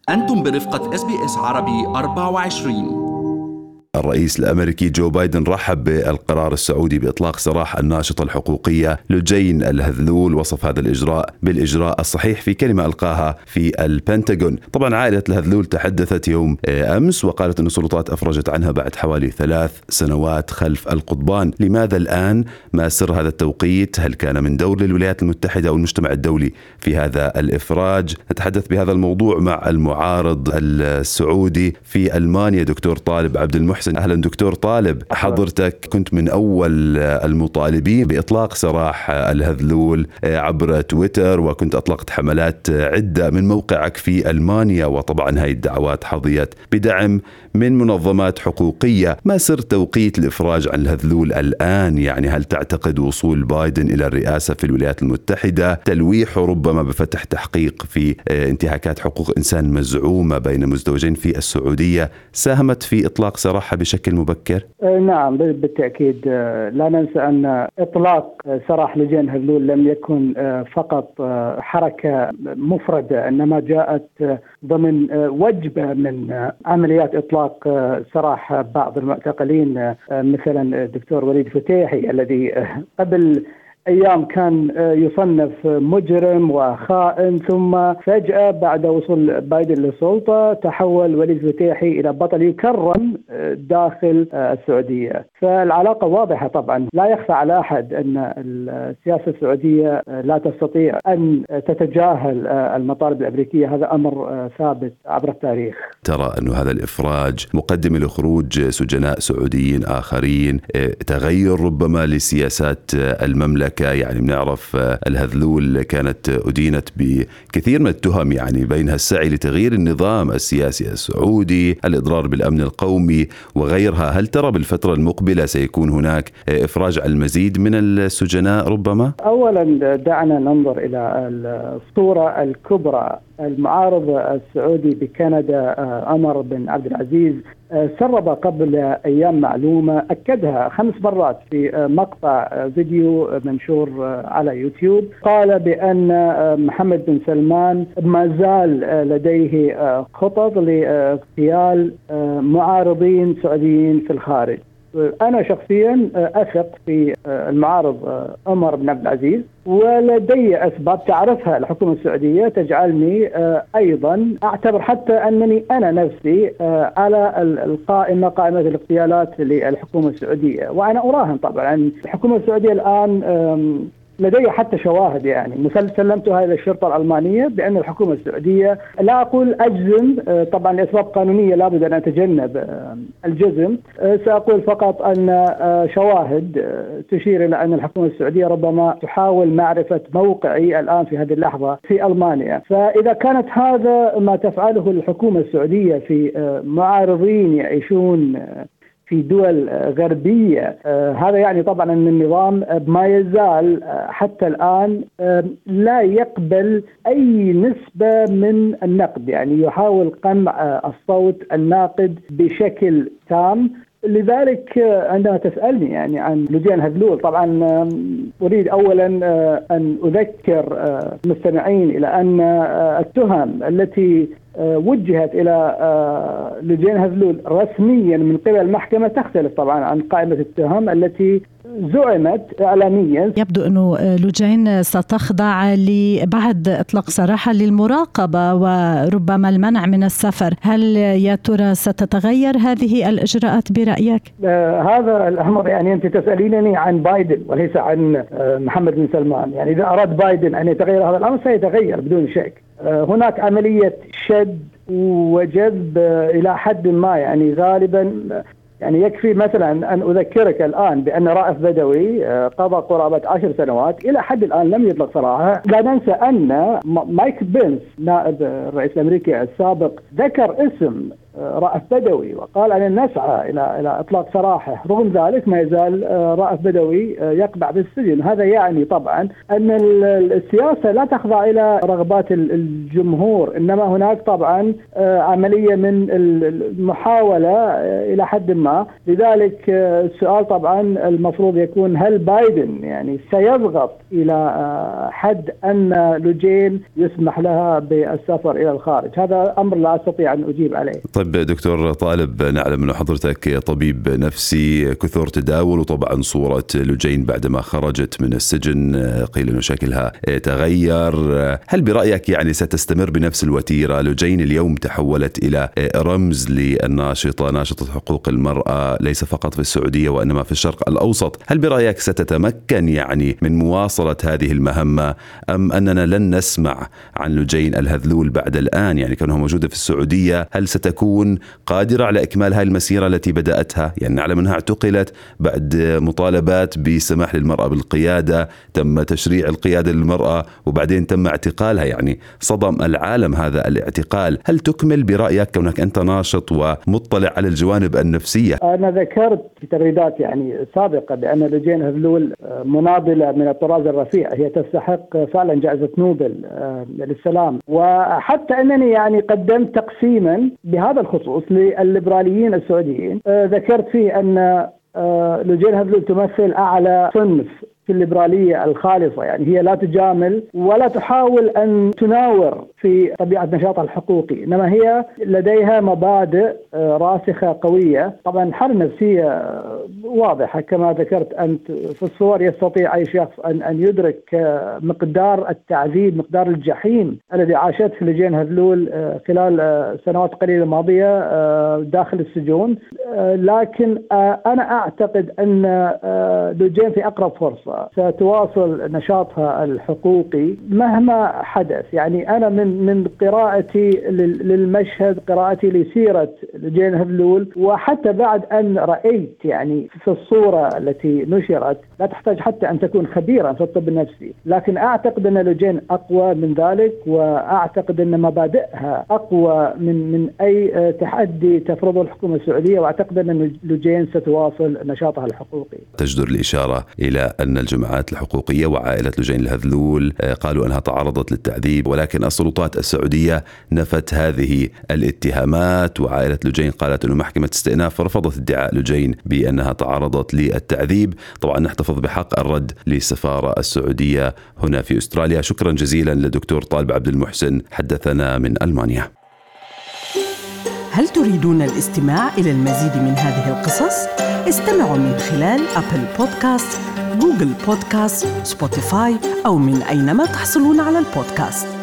أنتم برفقة SBS عربي 24. الرئيس الأمريكي جو بايدن رحب بالقرار السعودي بإطلاق سراح الناشطة الحقوقية لجين الهذلول. وصف هذا الإجراء بالإجراء الصحيح في كلمة ألقاها في البنتاغون. طبعا عائلة الهذلول تحدثت يوم أمس وقالت أن السلطات أفرجت عنها بعد حوالي 3 سنوات خلف القضبان. لماذا الآن؟ ما سر هذا التوقيت؟ هل كان من دور للولايات المتحدة أو المجتمع الدولي في هذا الإفراج؟ نتحدث بهذا الموضوع مع المعارض السعودي في ألمانيا دكتور طالب عبد المحسن. أهلا دكتور طالب، حضرتك كنت من أول المطالبين بإطلاق سراح الهذلول عبر تويتر، وكنت أطلقت حملات عدة من موقعك في ألمانيا، وطبعا هاي الدعوات حظيت بدعم من منظمات حقوقية. ما سر توقيت الإفراج عن الهذلول الآن؟ يعني هل تعتقد وصول بايدن إلى الرئاسة في الولايات المتحدة تلويحه ربما بفتح تحقيق في انتهاكات حقوق إنسان مزعومة بين مزدوجين في السعودية ساهمت في إطلاق سراحها بشكل مبكر؟ نعم بالتأكيد. لا ننسى أن إطلاق سراح لجين هذلول لم يكن فقط حركة مفردة، إنما جاءت ضمن وجبة من عمليات إطلاق سراح بعض المعتقلين، مثلا الدكتور وليد فتيحي الذي قبل أيام كان يصنف مجرم وخائن، ثم فجأة بعد وصول بايدن للسلطة تحول وليد فتيحي إلى بطل يكرم داخل السعودية. فالعلاقة واضحة طبعا. لا يخفى على أحد أن السياسة السعودية لا تستطيع أن تتجاهل المطالب الأمريكية. هذا أمر ثابت عبر التاريخ. ترى أن هذا الإفراج مقدم لخروج سجناء سعوديين آخرين، تغير ربما لسياسات المملكة؟ يعني بنعرف الهذلول كانت أدينت بكثير من التهم، يعني بينها السعي لتغيير النظام السياسي السعودي، الإضرار بالأمن القومي وغيرها. هل ترى بالفترة المقبلة سيكون هناك إفراج على المزيد من السجناء ربما؟ أولا دعنا ننظر إلى الصورة الكبرى. المعارض السعودي بكندا عمر بن عبد العزيز سرب قبل أيام معلومة أكدها 5 مرات في مقطع فيديو منشور على يوتيوب. قال بأن محمد بن سلمان ما زال لديه خطط لاغتيال معارضين سعوديين في الخارج. أنا شخصيا أثق في المعارض عمر بن عبد العزيز، ولدي أسباب تعرفها الحكومة السعودية تجعلني أيضا أعتبر حتى أنني أنا نفسي على قائمة الاغتيالات للحكومة السعودية. وأنا أراهن طبعا الحكومة السعودية الآن لدي حتى شواهد، يعني سلمتها إلى الشرطة الألمانية بأن الحكومة السعودية، لا أقول أجزم طبعا لأسباب قانونية لابد أن أتجنب الجزم، سأقول فقط أن شواهد تشير إلى أن الحكومة السعودية ربما تحاول معرفة موقعي الآن في هذه اللحظة في ألمانيا. فإذا كانت هذا ما تفعله الحكومة السعودية في معارضين يعيشون في دول غربية، هذا يعني طبعا أن النظام ما يزال حتى الآن لا يقبل أي نسبة من النقد، يعني يحاول قمع الصوت الناقد بشكل تام. لذلك عندما تسألني يعني عن لجين هذلول، طبعا أريد أولا أن أذكر المستمعين إلى أن التهم التي وجهت إلى لجين هذلول رسميا من قبل المحكمة تختلف طبعا عن قائمة التهم التي زعمت إعلاميا. يبدو أنه لجين ستخضع بعد إطلاق سراحها للمراقبة وربما المنع من السفر. هل يا ترى ستتغير هذه الإجراءات برأيك؟ هذا الأمر يعني أنت تسألينني عن بايدن وليس عن محمد بن سلمان. يعني إذا أراد بايدن أن يتغير هذا الأمر سيتغير بدون شك. هناك عملية شد وجذب إلى حد ما، يعني غالبا يعني يكفي مثلا أن أذكرك الآن بأن رائف بدوي قضى قرابة 10 سنوات إلى حد الآن لم يطلق سراحه. لا ننسى أن مايك بنس نائب الرئيس الأمريكي السابق ذكر اسم رأف بدوي، وقال أن نسعى إلى إطلاق سراحه. رغم ذلك ما يزال رأف بدوي يقبع في السجن. هذا يعني طبعا أن السياسة لا تخضع إلى رغبات الجمهور، إنما هناك طبعا عملية من المحاولة إلى حد ما. لذلك السؤال طبعا المفروض يكون هل بايدن يعني سيضغط إلى حد أن لوجين يسمح لها بالسفر إلى الخارج؟ هذا أمر لا أستطيع أن أجيب عليه. طيب دكتور طالب، نعلم أن حضرتك طبيب نفسي، كثر تداول وطبعا صورة لوجين بعدما خرجت من السجن قيل أن شكلها تغير. هل برأيك يعني ستستمر بنفس الوتيرة؟ لوجين اليوم تحولت إلى رمز ناشطة حقوق المرأة ليس فقط في السعودية وإنما في الشرق الأوسط. هل برأيك ستتمكن يعني من مواصلة هذه المهمة، أم أننا لن نسمع عن لوجين الهذلول بعد الآن؟ يعني كونها موجودة في السعودية، هل ستكون قادرة على إكمال هذه المسيرة التي بدأتها؟ يعني نعلم أنها اعتقلت بعد مطالبات بسماح للمرأة بالقيادة، تم تشريع القيادة للمرأة وبعدين تم اعتقالها، يعني صدم العالم هذا الاعتقال. هل تكمل برأيك كونك أنت ناشط ومطلع على الجوانب النفسية؟ أنا ذكرت في تغريدات يعني سابقة بأن لوجين هذلول مناضلة من الطراز الرفيع، هي تستحق فعلا جائزة نوبل للسلام. وحتى أنني يعني قدمت تقسيما بهذا الخصوص للليبراليين السعوديين، ذكرت فيه أن لوجين هذلول تمثل أعلى صنف في الليبرالية الخالصة، يعني هي لا تجامل ولا تحاول أن تناور في طبيعة نشاطها الحقوقي، إنما هي لديها مبادئ راسخة قوية. طبعا الحالة النفسية واضحة كما ذكرت أنت في الصور، يستطيع أي شخص أن يدرك مقدار التعذيب، مقدار الجحيم الذي عاشته لوجين هذلول خلال سنوات قليلة الماضية داخل السجون. لكن أنا أعتقد أن لوجين في أقرب فرصة ستواصل نشاطها الحقوقي مهما حدث. يعني أنا من قراءتي للمشهد، قراءتي لسيرة لوجين هذلول، وحتى بعد أن رأيت يعني في الصورة التي نشرت، لا تحتاج حتى أن تكون خبيرا في الطب النفسي، لكن أعتقد أن لوجين أقوى من ذلك، وأعتقد أن مبادئها أقوى من أي تحدي تفرضه الحكومة السعودية، وأعتقد أن لوجين ستواصل نشاطها الحقوقي. تجدر الإشارة إلى أن الجماعات الحقوقية وعائلة لوجين الهذلول قالوا أنها تعرضت للتعذيب، ولكن السلطات السعودية نفت هذه الاتهامات، وعائلة لوجين قالت أن محكمة استئناف رفضت ادعاء لوجين بأنها تعرضت للتعذيب. طبعا نحتفظ بحق الرد للسفارة السعودية هنا في أستراليا. شكرا جزيلا للدكتور طالب عبد المحسن، حدثنا من ألمانيا. هل تريدون الاستماع إلى المزيد من هذه القصص؟ استمعوا من خلال أبل بودكاست، جوجل بودكاست، سبوتيفاي أو من أينما تحصلون على البودكاست.